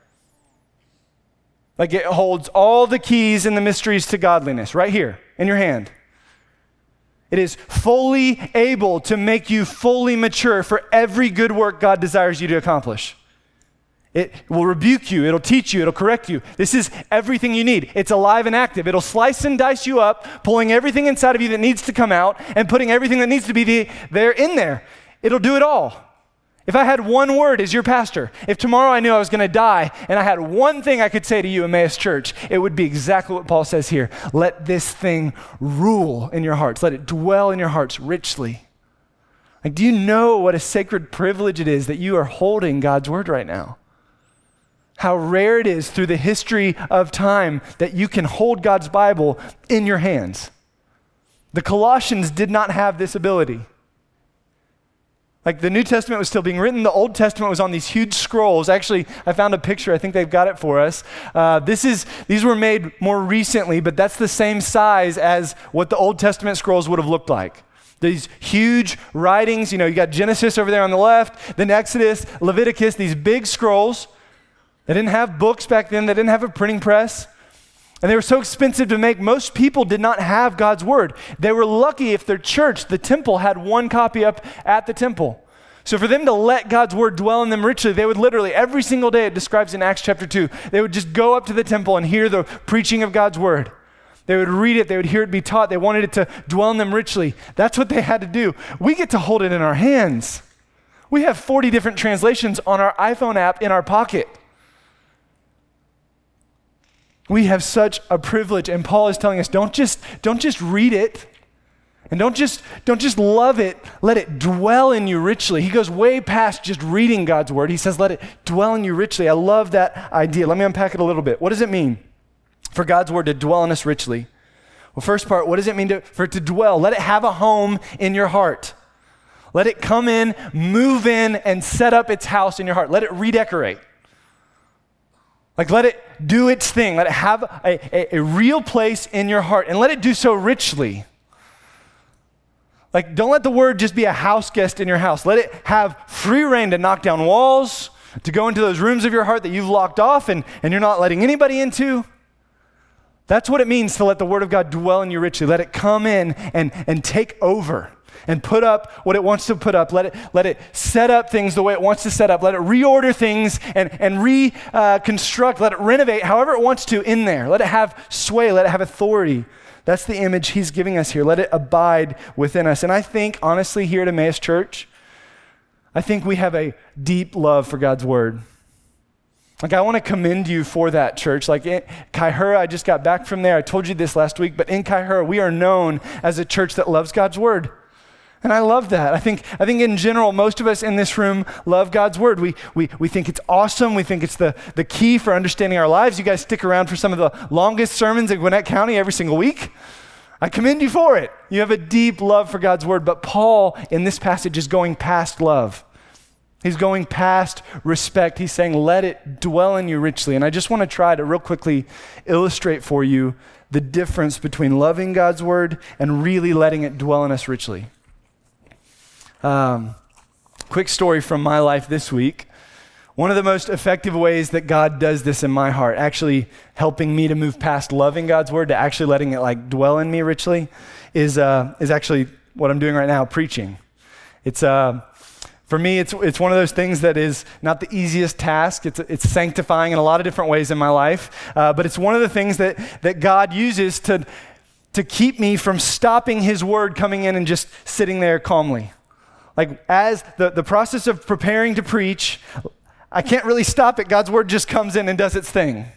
Like it holds all the keys and the mysteries to godliness right here in your hand. It is fully able to make you fully mature for every good work God desires you to accomplish. It will rebuke you, it'll teach you, it'll correct you. This is everything you need. It's alive and active. It'll slice and dice you up, pulling everything inside of you that needs to come out and putting everything that needs to be there in there. It'll do it all. If I had one word as your pastor, if tomorrow I knew I was going to die and I had one thing I could say to you, Emmaus Church, it would be exactly what Paul says here. Let this thing rule in your hearts. Let it dwell in your hearts richly. Like, do you know what a sacred privilege it is that you are holding God's word right now? How rare it is through the history of time that you can hold God's Bible in your hands. The Colossians did not have this ability. Like the New Testament was still being written. The Old Testament was on these huge scrolls. Actually, I found a picture. I think they've got it for us. These were made more recently, but that's the same size as what the Old Testament scrolls would have looked like. These huge writings, you got Genesis over there on the left, then Exodus, Leviticus, these big scrolls. They didn't have books back then. They didn't have a printing press. And they were so expensive to make, most people did not have God's word. They were lucky if their church, the temple, had one copy up at the temple. So for them to let God's word dwell in them richly, they would literally, every single day, it describes in Acts chapter 2, they would just go up to the temple and hear the preaching of God's word. They would read it, they would hear it be taught, they wanted it to dwell in them richly. That's what they had to do. We get to hold it in our hands. We have 40 different translations on our iPhone app in our pocket. We have such a privilege, and Paul is telling us, don't just read it, and don't just love it. Let it dwell in you richly. He goes way past just reading God's word. He says, let it dwell in you richly. I love that idea. Let me unpack it a little bit. What does it mean for God's word to dwell in us richly? Well, first part, what does it mean for it to dwell? Let it have a home in your heart. Let it come in, move in, and set up its house in your heart. Let it redecorate. Like, let it do its thing. Let it have a real place in your heart, and let it do so richly. Like, don't let the word just be a house guest in your house. Let it have free reign to knock down walls, to go into those rooms of your heart that you've locked off and you're not letting anybody into. That's what it means to let the word of God dwell in you richly. Let it come in and take over and put up what it wants to put up. Let it set up things the way it wants to set up. Let it reorder things and reconstruct. Let it renovate however it wants to in there. Let it have sway. Let it have authority. That's the image he's giving us here. Let it abide within us. And I think, honestly, here at Emmaus Church, I think we have a deep love for God's word. Like, I want to commend you for that, church. Like, in Kaihura, I just got back from there. I told you this last week, but in Kaihura, we are known as a church that loves God's word. And I love that. I think in general, most of us in this room love God's word. We think it's awesome. We think it's the key for understanding our lives. You guys stick around for some of the longest sermons in Gwinnett County every single week. I commend you for it. You have a deep love for God's word. But Paul, in this passage, is going past love. He's going past respect. He's saying, let it dwell in you richly. And I just want to try to real quickly illustrate for you the difference between loving God's word and really letting it dwell in us richly. Quick story from my life this week. One of the most effective ways that God does this in my heart, actually helping me to move past loving God's word to actually letting it like dwell in me richly, is actually what I'm doing right now, preaching. It's for me, it's one of those things that is not the easiest task. It's sanctifying in a lot of different ways in my life, but it's one of the things that God uses to keep me from stopping his word coming in and just sitting there calmly. Like, as the process of preparing to preach, I can't really stop it. God's word just comes in and does its thing.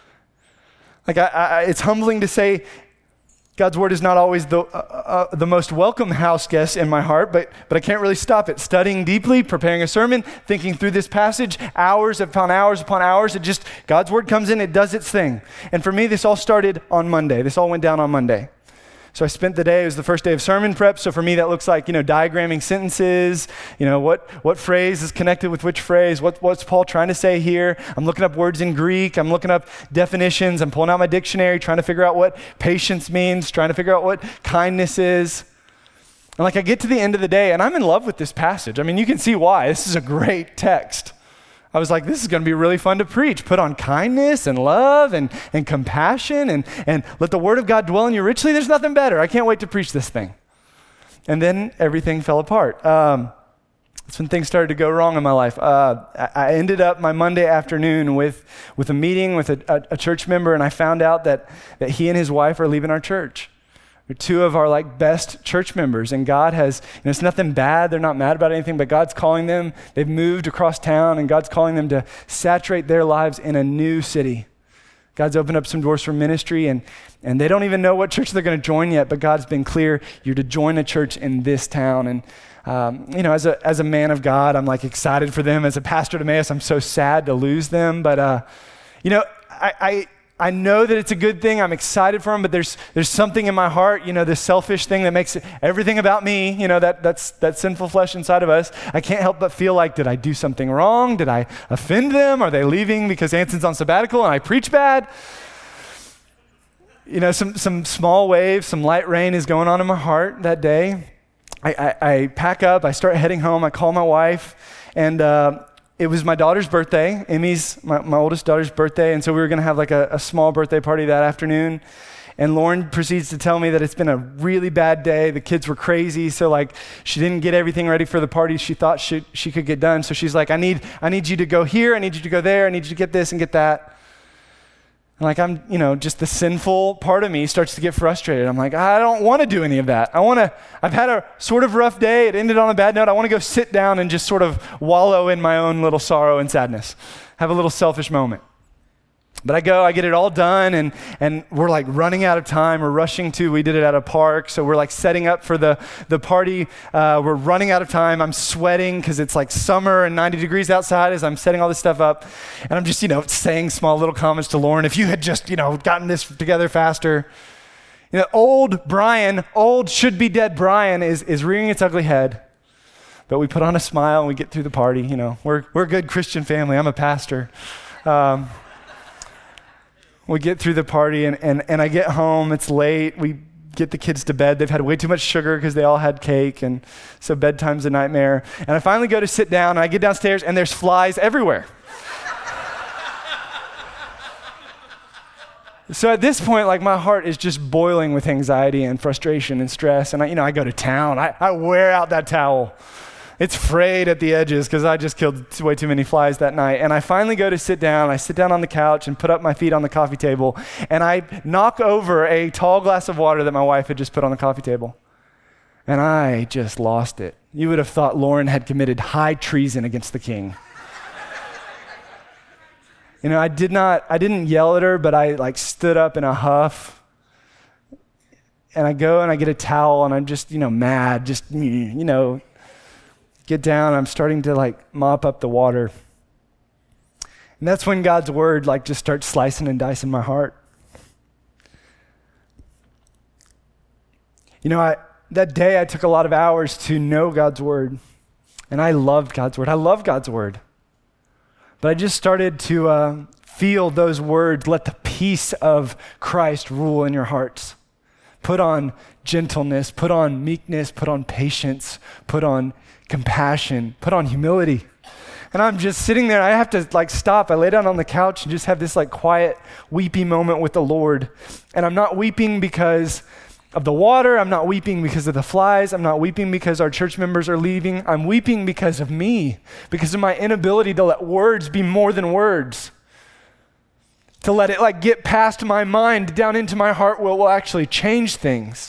Like, it's humbling to say God's word is not always the most welcome house guest in my heart, but I can't really stop it. Studying deeply, preparing a sermon, thinking through this passage, hours upon hours upon hours, God's word comes in, it does its thing. And for me, this all started on Monday. This all went down on Monday. So I spent the day, it was the first day of sermon prep. So for me, that looks like, diagramming sentences, what phrase is connected with which phrase, what's Paul trying to say here. I'm looking up words in Greek. I'm looking up definitions. I'm pulling out my dictionary, trying to figure out what patience means, trying to figure out what kindness is. And I get to the end of the day and I'm in love with this passage. I mean, you can see why. This is a great text. I was like, this is going to be really fun to preach. Put on kindness and love and compassion and let the word of God dwell in you richly. There's nothing better. I can't wait to preach this thing. And then everything fell apart. That's when things started to go wrong in my life. I ended up my Monday afternoon with a meeting with a church member, and I found out that he and his wife are leaving our church. They're two of our best church members, and God has, it's nothing bad. They're not mad about anything, but God's calling them. They've moved across town, and God's calling them to saturate their lives in a new city. God's opened up some doors for ministry, and they don't even know what church they're going to join yet, but God's been clear, you're to join a church in this town. And as a man of God, I'm excited for them. As a pastor at Emmaus, I'm so sad to lose them, but I know that it's a good thing. I'm excited for them, but there's something in my heart, this selfish thing that makes everything about me, that's that sinful flesh inside of us. I can't help but feel like, did I do something wrong? Did I offend them? Are they leaving because Anson's on sabbatical and I preach bad? Some small waves, some light rain is going on in my heart that day. I pack up, I start heading home, I call my wife, and it was my daughter's birthday, Emmy's, my oldest daughter's birthday, and so we were going to have a small birthday party that afternoon. And Lauren proceeds to tell me that it's been a really bad day. The kids were crazy, so she didn't get everything ready for the party she thought she could get done. So she's like, I need you to go here, I need you to go there, I need you to get this and get that. And I'm, just the sinful part of me starts to get frustrated. I'm like, I don't want to do any of that. I've had a sort of rough day. It ended on a bad note. I want to go sit down and just sort of wallow in my own little sorrow and sadness. Have a little selfish moment. But I get it all done, and we're running out of time. We did it at a park, so we're setting up for the party. We're running out of time. I'm sweating because it's summer and 90 degrees outside as I'm setting all this stuff up. And I'm just, saying small little comments to Lauren. If you had just, gotten this together faster. Old Brian, old should be dead Brian is rearing its ugly head. But we put on a smile and we get through the party. We're a good Christian family. I'm a pastor. We get through the party and I get home, it's late, we get the kids to bed. They've had way too much sugar because they all had cake, and so bedtime's a nightmare. And I finally go to sit down, and I get downstairs and there's flies everywhere. So at this point, my heart is just boiling with anxiety and frustration and stress, and I go to town. I wear out that towel. It's frayed at the edges because I just killed way too many flies that night. And I finally go to sit down. I sit down on the couch and put up my feet on the coffee table. And I knock over a tall glass of water that my wife had just put on the coffee table. And I just lost it. You would have thought Lauren had committed high treason against the king. I didn't yell at her, but I like stood up in a huff. And I go and I get a towel and I'm just, mad, just, get down. I'm starting to like mop up the water. And that's when God's word like just starts slicing and dicing my heart. That day I took a lot of hours to know God's word. And I loved God's word. I love God's word. But I just started to feel those words, let the peace of Christ rule in your hearts. Put on gentleness, put on meekness, put on patience, put on compassion, put on humility. And I'm just sitting there, I have to like stop. I lay down on the couch and just have this like quiet, weepy moment with the Lord. And I'm not weeping because of the water. I'm not weeping because of the flies. I'm not weeping because our church members are leaving. I'm weeping because of me, because of my inability to let words be more than words. To let it like get past my mind down into my heart where it will actually change things.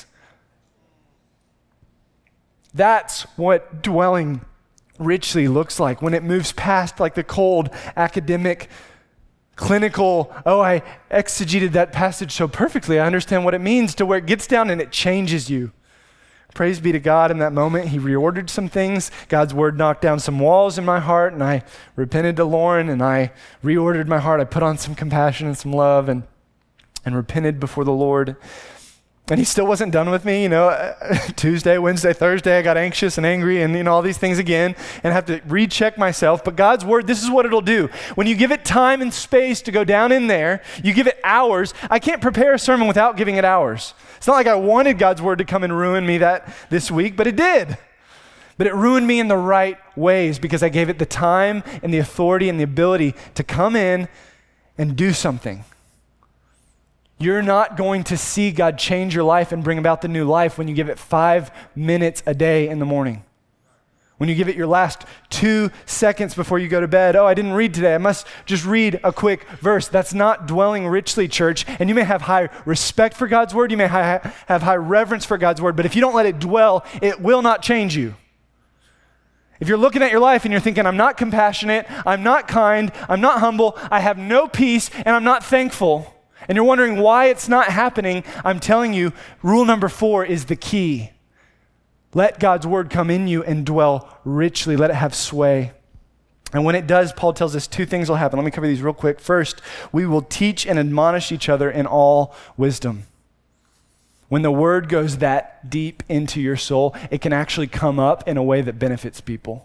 That's what dwelling richly looks like when it moves past like the cold academic clinical, I exegeted that passage so perfectly, I understand what it means, to where it gets down and it changes you. Praise be to God. In that moment, he reordered some things. God's word knocked down some walls in my heart, and I repented to Lauren, and I reordered my heart. I put on some compassion and some love and repented before the Lord. And he still wasn't done with me. Tuesday, Wednesday, Thursday, I got anxious and angry and all these things again and have to recheck myself. But God's word, this is what it'll do. When you give it time and space to go down in there, you give it hours. I can't prepare a sermon without giving it hours. It's not like I wanted God's word to come and ruin me this week, but it did. But it ruined me in the right ways because I gave it the time and the authority and the ability to come in and do something. You're not going to see God change your life and bring about the new life when you give it 5 minutes a day in the morning. When you give it your last 2 seconds before you go to bed. I didn't read today. I must just read a quick verse. That's not dwelling richly, church. And you may have high respect for God's word. You may have high reverence for God's word. But if you don't let it dwell, it will not change you. If you're looking at your life and you're thinking, I'm not compassionate, I'm not kind, I'm not humble, I have no peace, and I'm not thankful, and you're wondering why it's not happening, I'm telling you, rule number 4 is the key. Let God's word come in you and dwell richly. Let it have sway. And when it does, Paul tells us 2 things will happen. Let me cover these real quick. First, we will teach and admonish each other in all wisdom. When the word goes that deep into your soul, it can actually come up in a way that benefits people.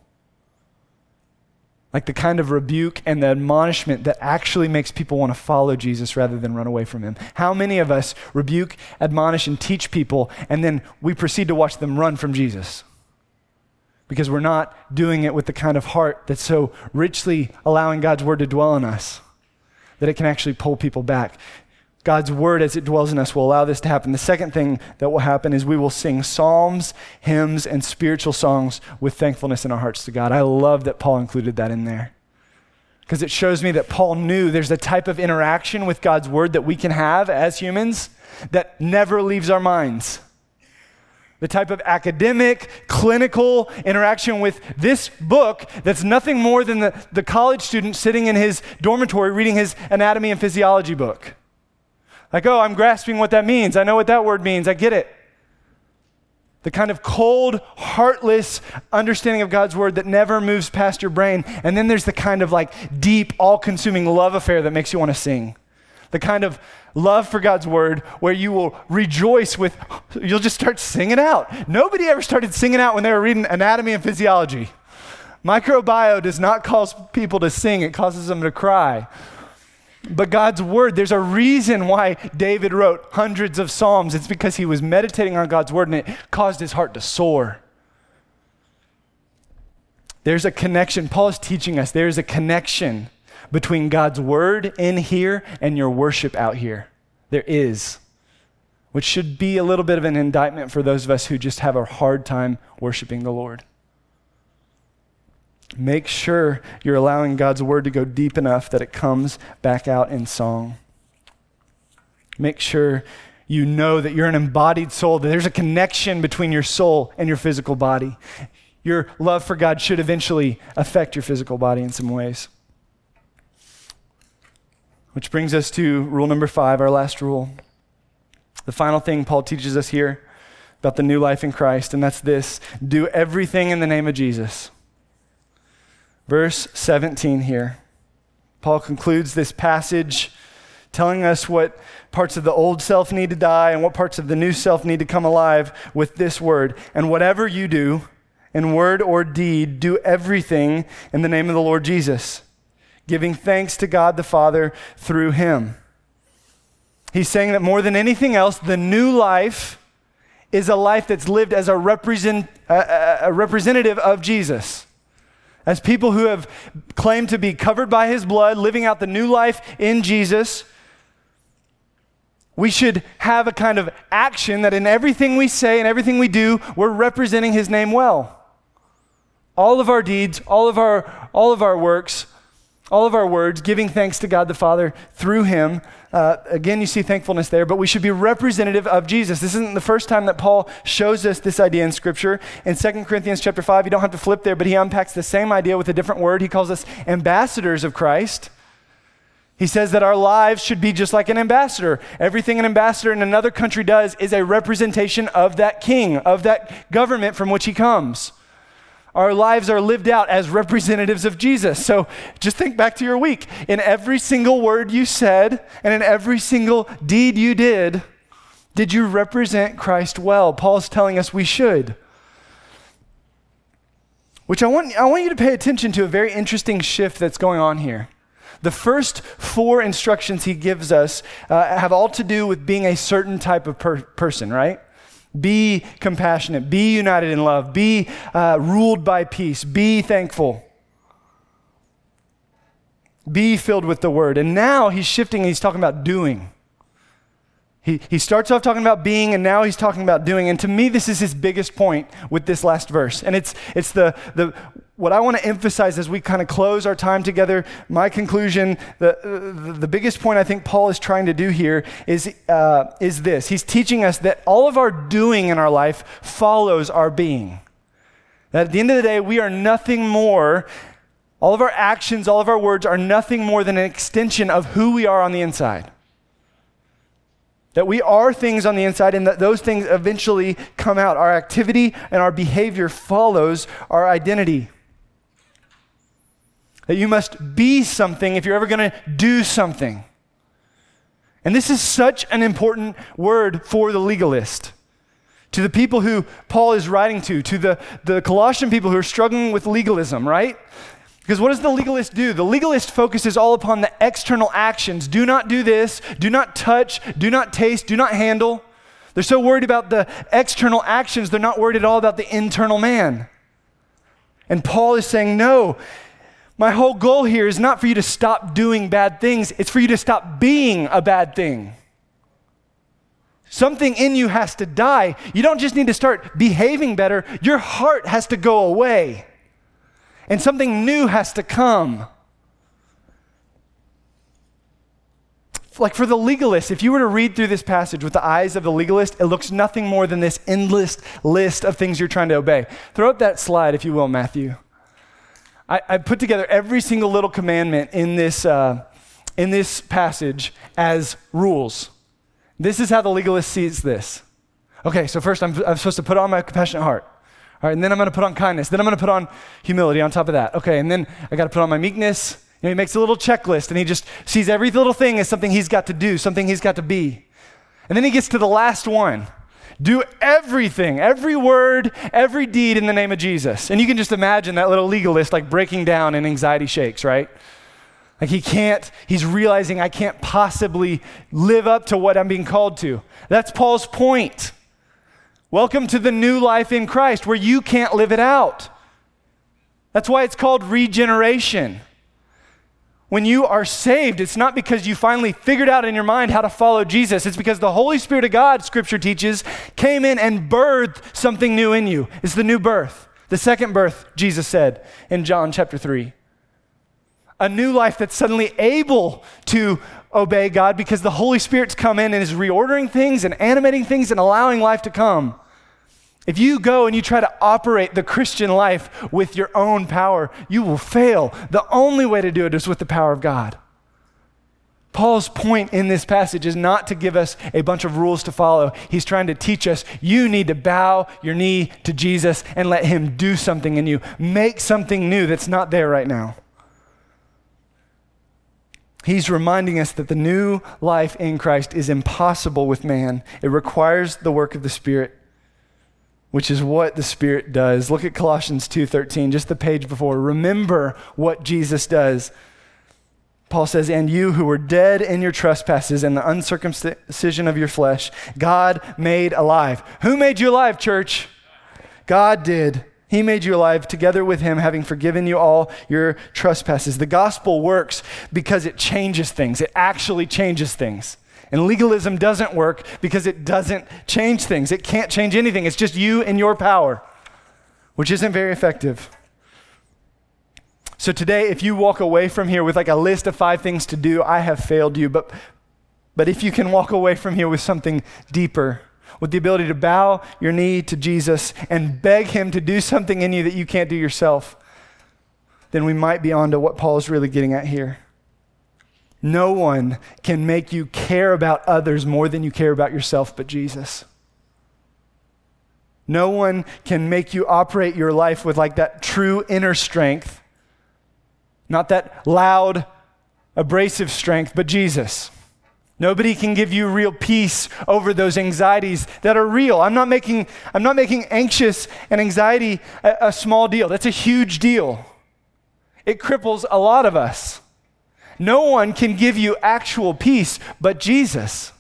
Like the kind of rebuke and the admonishment that actually makes people want to follow Jesus rather than run away from him. How many of us rebuke, admonish, and teach people, and then we proceed to watch them run from Jesus? Because we're not doing it with the kind of heart that's so richly allowing God's word to dwell in us that it can actually pull people back. God's word, as it dwells in us, will allow this to happen. The second thing that will happen is we will sing psalms, hymns, and spiritual songs with thankfulness in our hearts to God. I love that Paul included that in there because it shows me that Paul knew there's a type of interaction with God's word that we can have as humans that never leaves our minds. The type of academic, clinical interaction with this book that's nothing more than the college student sitting in his dormitory reading his anatomy and physiology book. Like, I'm grasping what that means. I know what that word means. I get it. The kind of cold, heartless understanding of God's word that never moves past your brain. And then there's the kind of like deep, all-consuming love affair that makes you want to sing. The kind of love for God's word where you will rejoice you'll just start singing out. Nobody ever started singing out when they were reading anatomy and physiology. Microbiome does not cause people to sing. It causes them to cry. But God's word, there's a reason why David wrote hundreds of psalms. It's because he was meditating on God's word and it caused his heart to soar. There's a connection. Paul is teaching us there's a connection between God's word in here and your worship out here. There is, which should be a little bit of an indictment for those of us who just have a hard time worshiping the Lord. Make sure you're allowing God's word to go deep enough that it comes back out in song. Make sure you know that you're an embodied soul, that there's a connection between your soul and your physical body. Your love for God should eventually affect your physical body in some ways. Which brings us to rule number 5, our last rule. The final thing Paul teaches us here about the new life in Christ, and that's this: do everything in the name of Jesus. Verse 17 here. Paul concludes this passage telling us what parts of the old self need to die and what parts of the new self need to come alive with this word. And whatever you do, in word or deed, do everything in the name of the Lord Jesus, giving thanks to God the Father through him. He's saying that more than anything else, the new life is a life that's lived as a representative of Jesus. As people who have claimed to be covered by his blood, living out the new life in Jesus, we should have a kind of action that in everything we say and everything we do, we're representing his name well. All of our deeds, all of our works, all of our words, giving thanks to God the Father through him. Again, you see thankfulness there, but we should be representative of Jesus. This isn't the first time that Paul shows us this idea in Scripture. In 2 Corinthians chapter 5, you don't have to flip there, but he unpacks the same idea with a different word. He calls us ambassadors of Christ. He says that our lives should be just like an ambassador. Everything an ambassador in another country does is a representation of that king, of that government from which he comes. Our lives are lived out as representatives of Jesus. So just think back to your week. In every single word you said and in every single deed you did you represent Christ well? Paul's telling us we should. Which I want you to pay attention to a very interesting shift that's going on here. The first 4 instructions he gives us have all to do with being a certain type of person, right? Be compassionate, be united in love, be ruled by peace, be thankful, be filled with the word. And now he's shifting and he's talking about doing. He starts off talking about being, and now he's talking about doing. And to me, this is his biggest point with this last verse. And it's the what I want to emphasize as we kind of close our time together. My conclusion, the biggest point I think Paul is trying to do here is this. He's teaching us that all of our doing in our life follows our being. That at the end of the day, we are nothing more. All of our actions, all of our words are nothing more than an extension of who we are on the inside. That we are things on the inside and that those things eventually come out. Our activity and our behavior follows our identity. That you must be something if you're ever going to do something. And this is such an important word for the legalist. To the people who Paul is writing to the Colossian people who are struggling with legalism, right? Because what does the legalist do? The legalist focuses all upon the external actions. Do not do this, do not touch, do not taste, do not handle. They're so worried about the external actions, they're not worried at all about the internal man. And Paul is saying, no, my whole goal here is not for you to stop doing bad things, it's for you to stop being a bad thing. Something in you has to die. You don't just need to start behaving better, your heart has to go away. And something new has to come. Like for the legalist, if you were to read through this passage with the eyes of the legalist, it looks nothing more than this endless list of things you're trying to obey. Throw up that slide, if you will, Matthew. I put together every single little commandment in this passage as rules. This is how the legalist sees this. Okay, so first I'm supposed to put on my compassionate heart. All right, and then I'm going to put on kindness. Then I'm going to put on humility on top of that. Okay, and then I got to put on my meekness. You know, he makes a little checklist, and he just sees every little thing as something he's got to do, something he's got to be. And then he gets to the last one. Do everything, every word, every deed in the name of Jesus. And you can just imagine that little legalist like breaking down in anxiety shakes, right? Like he's realizing I can't possibly live up to what I'm being called to. That's Paul's point. Welcome to the new life in Christ where you can't live it out. That's why it's called regeneration. When you are saved, it's not because you finally figured out in your mind how to follow Jesus. It's because the Holy Spirit of God, Scripture teaches, came in and birthed something new in you. It's the new birth, the second birth, Jesus said in John chapter 3. A new life that's suddenly able to obey God because the Holy Spirit's come in and is reordering things and animating things and allowing life to come. If you go and you try to operate the Christian life with your own power, you will fail. The only way to do it is with the power of God. Paul's point in this passage is not to give us a bunch of rules to follow. He's trying to teach us you need to bow your knee to Jesus and let him do something in you. Make something new that's not there right now. He's reminding us that the new life in Christ is impossible with man. It requires the work of the Spirit, which is what the Spirit does. Look at Colossians 2:13, just the page before. Remember what Jesus does. Paul says, and you who were dead in your trespasses and the uncircumcision of your flesh, God made alive. Who made you alive, church? God did. He made you alive together with him, having forgiven you all your trespasses. The gospel works because it changes things. It actually changes things. And legalism doesn't work because it doesn't change things. It can't change anything. It's just you and your power, which isn't very effective. So today, if you walk away from here with like a list of 5 things to do, I have failed you. But if you can walk away from here with something deeper, with the ability to bow your knee to Jesus and beg him to do something in you that you can't do yourself, then we might be on to what Paul is really getting at here. No one can make you care about others more than you care about yourself but Jesus. No one can make you operate your life with like that true inner strength, not that loud, abrasive strength, but Jesus. Nobody can give you real peace over those anxieties that are real. I'm not making anxious and anxiety a small deal. That's a huge deal. It cripples a lot of us. No one can give you actual peace but Jesus.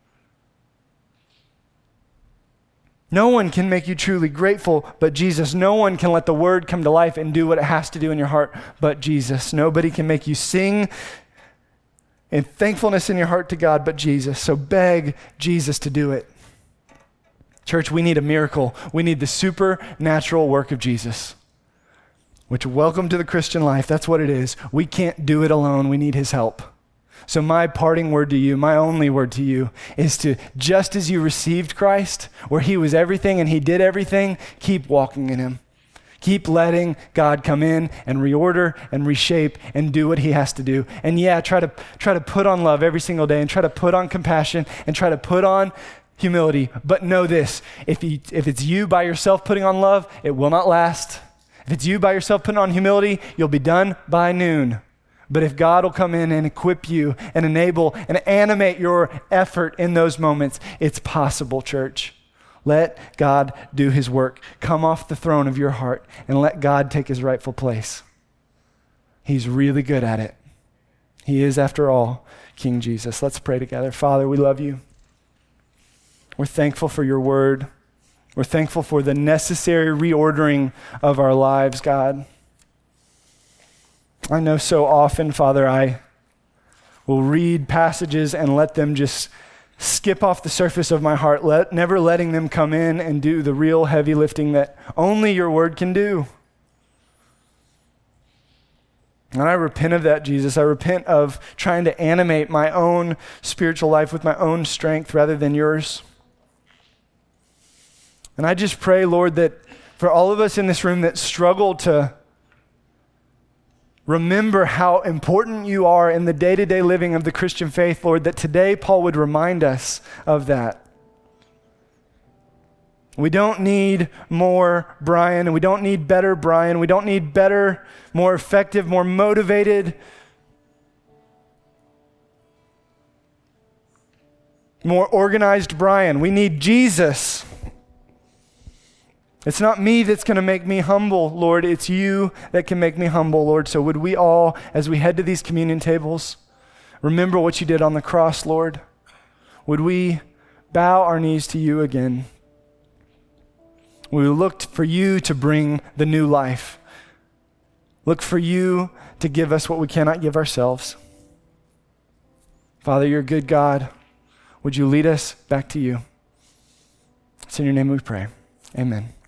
No one can make you truly grateful but Jesus. No one can let the word come to life and do what it has to do in your heart but Jesus. Nobody can make you sing in thankfulness in your heart to God but Jesus. So beg Jesus to do it. Church, we need a miracle. We need the supernatural work of Jesus, which, welcome to the Christian life. That's what it is. We can't do it alone. We need his help. So my parting word to you, my only word to you, is to, just as you received Christ, where he was everything and he did everything, keep walking in him. Keep letting God come in and reorder and reshape and do what he has to do. And yeah, try to put on love every single day and try to put on compassion and try to put on humility. But know this, if it's you by yourself putting on love, it will not last. If it's you by yourself putting on humility, you'll be done by noon. But if God will come in and equip you and enable and animate your effort in those moments, it's possible, church. Let God do his work. Come off the throne of your heart and let God take his rightful place. He's really good at it. He is, after all, King Jesus. Let's pray together. Father, we love you. We're thankful for your word. We're thankful for the necessary reordering of our lives, God. I know so often, Father, I will read passages and let them just skip off the surface of my heart, never letting them come in and do the real heavy lifting that only your word can do. And I repent of that, Jesus. I repent of trying to animate my own spiritual life with my own strength rather than yours. And I just pray, Lord, that for all of us in this room that struggle to remember how important you are in the day-to-day living of the Christian faith, Lord, that today Paul would remind us of that. We don't need more Brian, and we don't need better Brian. We don't need better, more effective, more motivated, more organized Brian. We need Jesus. It's not me that's going to make me humble, Lord. It's you that can make me humble, Lord. So would we all, as we head to these communion tables, remember what you did on the cross, Lord? Would we bow our knees to you again? We looked for you to bring the new life. Look for you to give us what we cannot give ourselves. Father, you're a good God. Would you lead us back to you? It's in your name we pray. Amen.